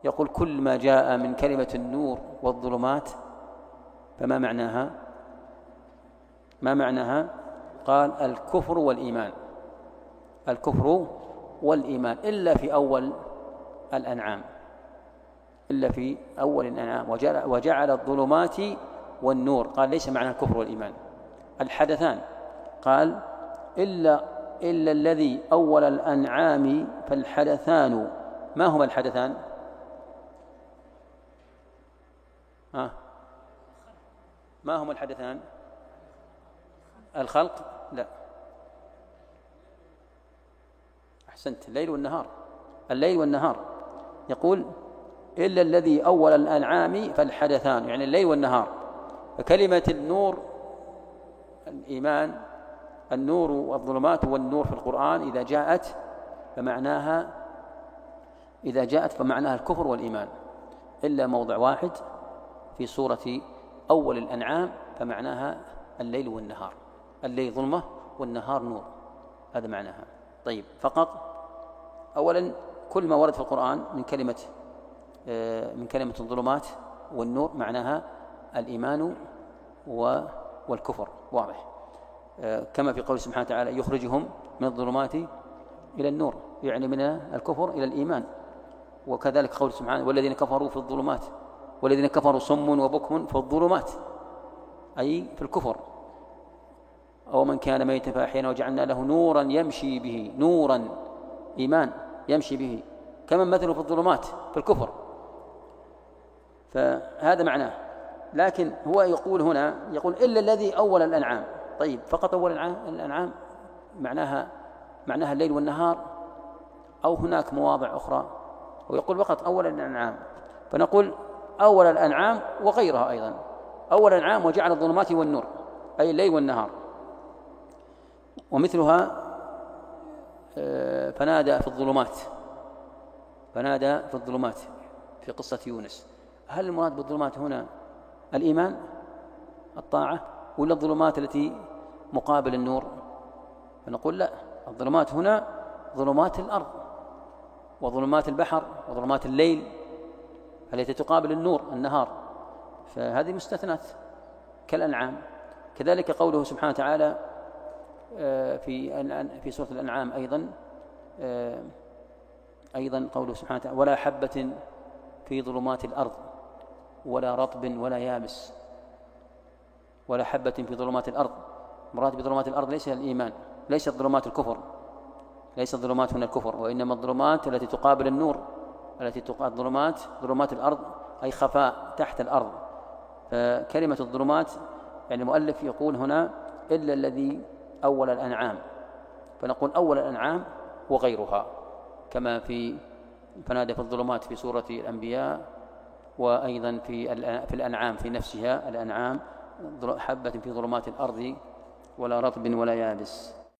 يقول كل ما جاء من كلمة النور والظلمات فما معناها؟ ما معناها؟ قال الكفر والإيمان، الكفر والإيمان إلا في أول الأنعام، إلا في أول الأنعام. وجعل الظلمات والنور، قال ليس معنى الكفر والإيمان الحدثان، قال إلا الذي أول الأنعام فالحدثان. ما هما الحدثان؟ ما هما الحدثان؟ الخلق؟ لا، أحسنت، الليل والنهار، الليل والنهار. يقول إلا الذي أول الأنعام فالحدثان، يعني الليل والنهار. فكلمة النور الإيمان، النور والظلمات والنور في القرآن إذا جاءت فمعناها الكفر والإيمان، إلا موضع واحد في سورة أول الأنعام فمعناها الليل والنهار، الليل ظلمة والنهار نور، هذا معناها. طيب، فقط أولا كل ما ورد في القرآن من كلمة الظلمات والنور معناها الإيمان والكفر، واضح، كما في قول سبحانه وتعالى يخرجهم من الظلمات إلى النور، يعني من الكفر إلى الإيمان. وكذلك قول سبحانه والذين كفروا في الظلمات، والذين كفروا صم وبكم في الظلمات، أي في الكفر. أو من كان ميتا فأحييناه وجعلنا له نورا يمشي به، نورا إيمان يمشي به، كمن مثله في الظلمات في الكفر، فهذا معناه. لكن هو يقول هنا، يقول إلا الذي أول الأنعام. طيب، فقط أول الأنعام معناها الليل والنهار، أو هناك مواضع أخرى؟ ويقول فقط أول الأنعام، فنقول أول الأنعام وغيرها أيضا، أول الأنعام وجعل الظلمات والنور، أي الليل والنهار. ومثلها فنادى في الظلمات في قصة يونس. هل المراد بالظلمات هنا الإيمان الطاعة، ولا الظلمات التي مقابل النور؟ فنقول لا، الظلمات هنا ظلمات الأرض وظلمات البحر وظلمات الليل التي تقابل النهار، فهذه مستثنات كالأنعام. كذلك قوله سبحانه وتعالى في سورة الأنعام أيضا قوله سبحانه وتعالى ولا حبة في ظلمات الأرض ولا رطب ولا يابس. ولا حبة في ظلمات الأرض، مراد بظلمات الأرض ليس الإيمان، ليست ظلمات الكفر، ليست ظلمات هنا الكفر، وإنما الظلمات التي تقابل النور، التي تقابل ظلمات الأرض أي خفاء تحت الأرض. فكلمة الظلمات يعني المؤلف يقول هنا إلا الذي أول الأنعام، فنقول أول الأنعام وغيرها، كما في فنادى في الظلمات في سورة الأنبياء، وأيضا في الأنعام في نفسها، الأنعام حبة في ظلمات الأرض ولا رطب ولا يابس.